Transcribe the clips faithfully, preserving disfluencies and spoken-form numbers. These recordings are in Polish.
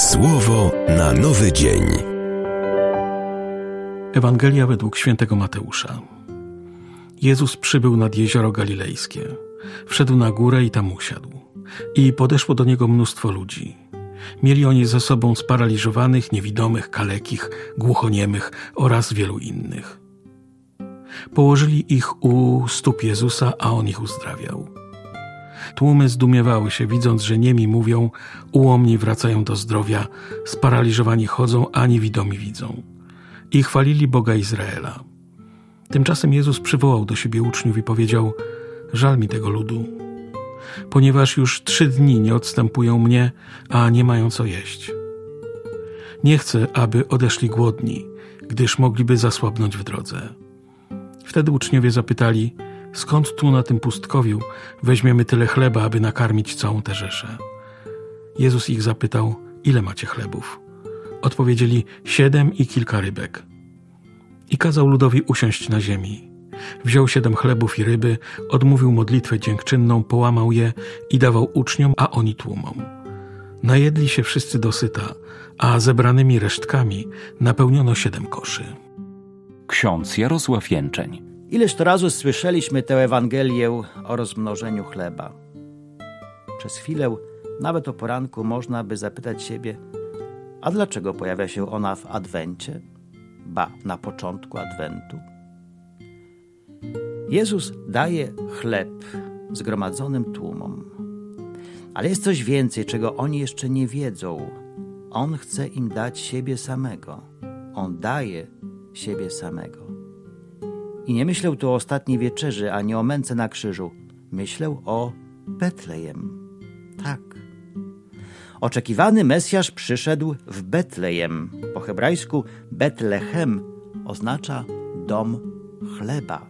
Słowo na nowy dzień. Ewangelia według świętego Mateusza. Jezus przybył nad jezioro galilejskie. Wszedł na górę i tam usiadł. I podeszło do niego mnóstwo ludzi. Mieli oni ze sobą sparaliżowanych, niewidomych, kalekich, głuchoniemych oraz wielu innych. Położyli ich u stóp Jezusa, a On ich uzdrawiał. Tłumy zdumiewały się, widząc, że niemi mówią, ułomni wracają do zdrowia, sparaliżowani chodzą, a niewidomi widzą. I chwalili Boga Izraela. Tymczasem Jezus przywołał do siebie uczniów i powiedział: żal mi tego ludu, ponieważ już trzy dni nie odstępują mnie, a nie mają co jeść. Nie chcę, aby odeszli głodni, gdyż mogliby zasłabnąć w drodze. Wtedy uczniowie zapytali: skąd tu na tym pustkowiu weźmiemy tyle chleba, aby nakarmić całą tę rzeszę? Jezus ich zapytał: ile macie chlebów? Odpowiedzieli: siedem i kilka rybek. I kazał ludowi usiąść na ziemi. Wziął siedem chlebów i ryby, odmówił modlitwę dziękczynną, połamał je i dawał uczniom, a oni tłumom. Najedli się wszyscy dosyta, a zebranymi resztkami napełniono siedem koszy. Ksiądz Jarosław Jęczeń. Ileż to razu słyszeliśmy tę Ewangelię o rozmnożeniu chleba. Przez chwilę, nawet o poranku, można by zapytać siebie, a dlaczego pojawia się ona w Adwencie? Ba, na początku Adwentu. Jezus daje chleb zgromadzonym tłumom. Ale jest coś więcej, czego oni jeszcze nie wiedzą. On chce im dać siebie samego. On daje siebie samego. I nie myślę tu o ostatniej wieczerzy, ani o męce na krzyżu. Myślę o Betlejem. Tak. Oczekiwany Mesjasz przyszedł w Betlejem. Po hebrajsku Betlechem oznacza dom chleba.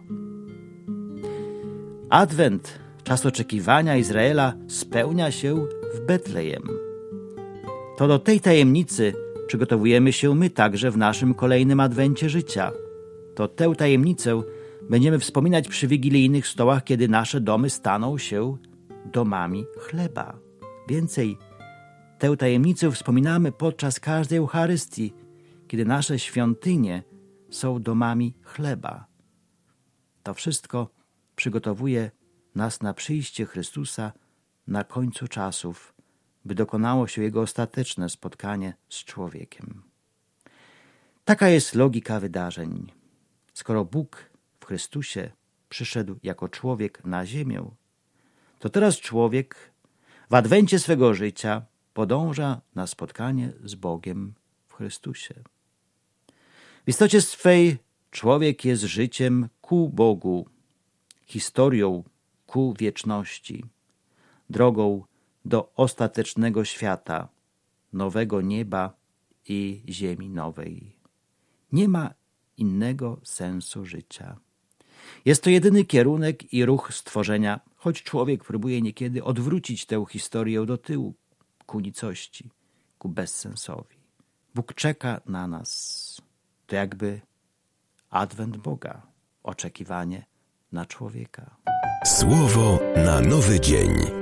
Adwent, czas oczekiwania Izraela, spełnia się w Betlejem. To do tej tajemnicy przygotowujemy się my także w naszym kolejnym Adwencie życia. To tę tajemnicę będziemy wspominać przy wigilijnych stołach, kiedy nasze domy staną się domami chleba. Więcej, tę tajemnicę wspominamy podczas każdej Eucharystii, kiedy nasze świątynie są domami chleba. To wszystko przygotowuje nas na przyjście Chrystusa na końcu czasów, by dokonało się Jego ostateczne spotkanie z człowiekiem. Taka jest logika wydarzeń. Skoro Bóg w Chrystusie przyszedł jako człowiek na ziemię, to teraz człowiek w adwencie swego życia podąża na spotkanie z Bogiem w Chrystusie. W istocie swej człowiek jest życiem ku Bogu, historią ku wieczności, drogą do ostatecznego świata, nowego nieba i ziemi nowej. Nie ma innego sensu życia. Jest to jedyny kierunek i ruch stworzenia, choć człowiek próbuje niekiedy odwrócić tę historię do tyłu, ku nicości, ku bezsensowi. Bóg czeka na nas. To jakby adwent Boga, oczekiwanie na człowieka. Słowo na nowy dzień.